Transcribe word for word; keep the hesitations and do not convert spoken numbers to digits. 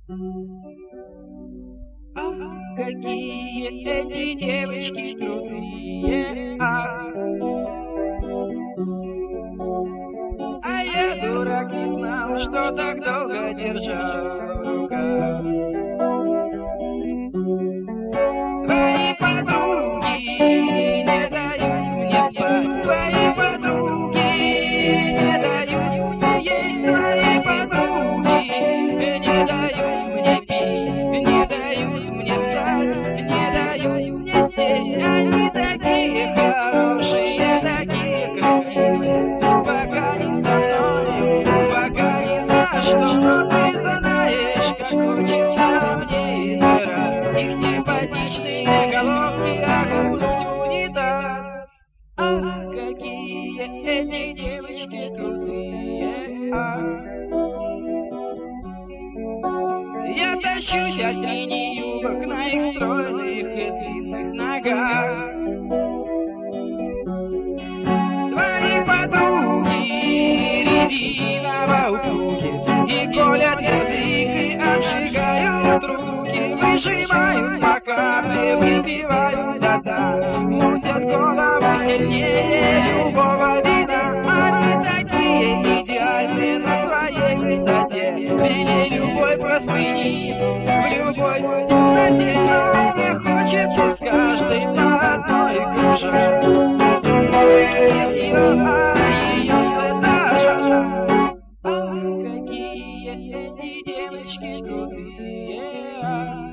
Ах, какие эти девочки крутые, ах. А я, дурак, не знал, что так долго держал в руках. Твои подруги не дают мне спать, твои подруги не дают мне есть, твои подруги не дают мне пить, не дают мне встать, не дают мне сесть. Они такие хорошие, такие красивые, пока не со мной, пока не на что. Ты знаешь, как очень мне иной раз их симпатичные головки окунуть в унитаз. Ах, какие эти девочки крутые, ах. Я тащусь от мини-юбок на их стройных и длинных ногах. Твои подруги резиново упруги и колят язык, и обжигают руки, выжимают по капле, выпивают до дна, мутят голову сильнее любого вина. Они такие идеальные на своей высоте, или любой простыни, в любой темноте. Но мне хочется с каждой по одной кружать ее, а ее с этажа. Ах, какие эти девочки крутые.